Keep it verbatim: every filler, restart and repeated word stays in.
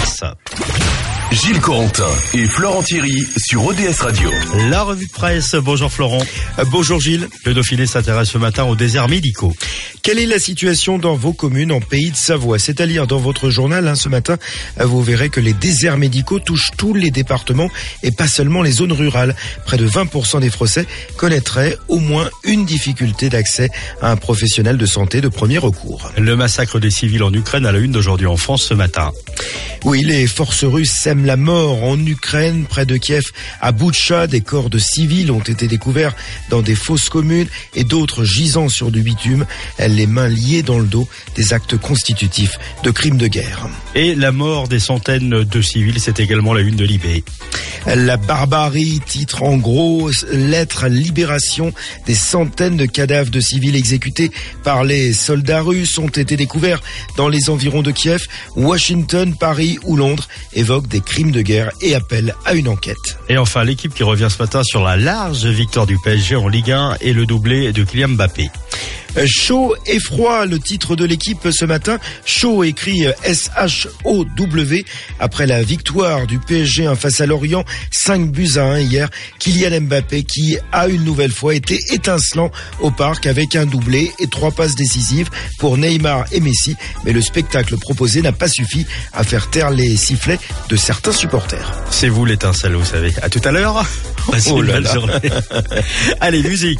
presse. Gilles Corentin et Florent Thierry sur O D S Radio. La revue de presse. Bonjour Florent. Euh, bonjour Gilles. Le Dauphiné s'intéresse ce matin aux déserts médicaux. Quelle est la situation dans vos communes en Pays de Savoie? C'est à lire dans votre journal hein, ce matin. Vous verrez que les déserts médicaux touchent tous les départements et pas seulement les zones rurales. Près de vingt pour cent des Français connaîtraient au moins une difficulté d'accès à un professionnel de santé de premier recours. Le massacre des civils en Ukraine à la une d'aujourd'hui en France ce matin. Oui, les forces russes sèment la mort en Ukraine, près de Kiev, à Boutcha. Des corps de civils ont été découverts dans des fosses communes et d'autres gisant sur du bitume, les mains liées dans le dos, des actes constitutifs de crimes de guerre. Et la mort des centaines de civils, c'est également la une de Libé. La barbarie, titre en gros, lettre libération. Des centaines de cadavres de civils exécutés par les soldats russes ont été découverts dans les environs de Kiev. Washington, Paris ou Londres évoquent des crimes de guerre et appellent à une enquête. Et enfin, l'équipe qui revient ce matin sur la large victoire du P S G en Ligue un et le doublé de Kylian Mbappé. Chaud et froid, le titre de l'équipe ce matin. Chaud écrit S H O W après la victoire du P S G face à Lorient, cinq buts à un hier. Kylian Mbappé qui a une nouvelle fois été étincelant au parc avec un doublé et trois passes décisives pour Neymar et Messi. Mais le spectacle proposé n'a pas suffi à faire taire les sifflets de certains supporters. C'est vous l'étincelle, vous savez. À tout à l'heure. Passez Oh une là belle là. journée. Allez, musique.